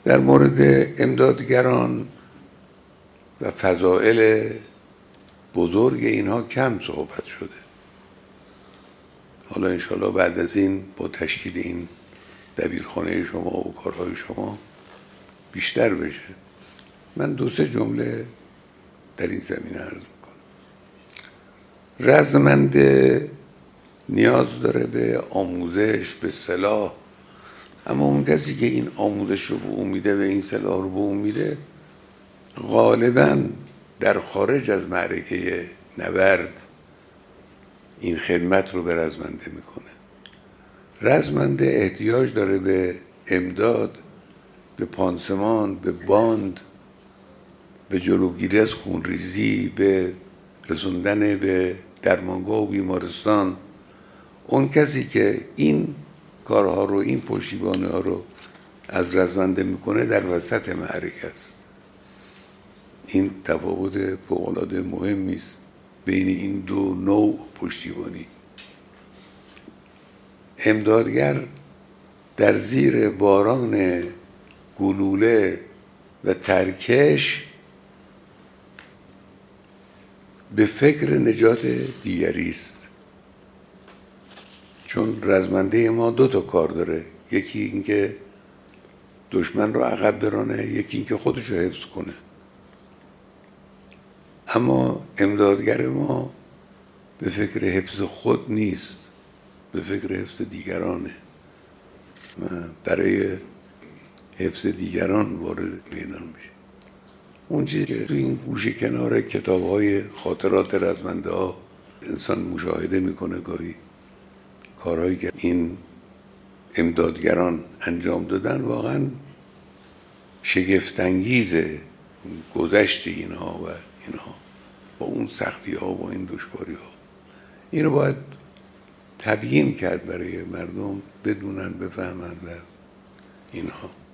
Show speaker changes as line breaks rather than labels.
در مورد امدادگران و فضائل بزرگ اینها کم صحبت شده. حالا انشاءالله بعد از این با تشکیل این دبیرخانه شما و کارهای شما بیشتر بشه. من 2-3 جمله در این زمینه عرض میکنم. رزمنده نیاز داره به آموزش، به سلاح، اما اون کسی که این آموزش رو به اون میده و این سلاح رو به اون میده غالباً در خارج از معرکه نبرد این خدمت رو به رزمنده میکنه. رزمنده احتیاج داره به امداد، به پانسمان، به باند، به جلوگیری از خونریزی، به رسوندن به درمانگاه و بیمارستان. اون کسی که این کارها رو، این پشتیبانی ها رو از رزمنده میکنه در وسط معرکه است. این تفاوت فوق‌العاده مهمی است بین این دو نوع پشتیبانی. امدادگر در زیر باران گلوله و ترکش به فکر نجات دیگری است، چون رزمنده ما 2 تا کار داره، یکی اینکه دشمن رو عقب برانه، یکی اینکه خودش رو حفظ کنه. اما امدادگر ما به فکر حفظ خود نیست، به فکر حفظ دیگرانه و برای حفظ دیگران وارد میدان میشه. اون چیزی که تو این گوشه کنار کتاب‌های خاطرات رزمنده ها انسان مشاهده میکنه، گاهی کارهایی که این امدادگران انجام دادن واقعا شگفت‌انگیزه. گذشت اینها و اینها با اون سختی ها و این دشواری ها، اینو باید تبیین کرد برای مردم بدونن، بفهمن و اینها.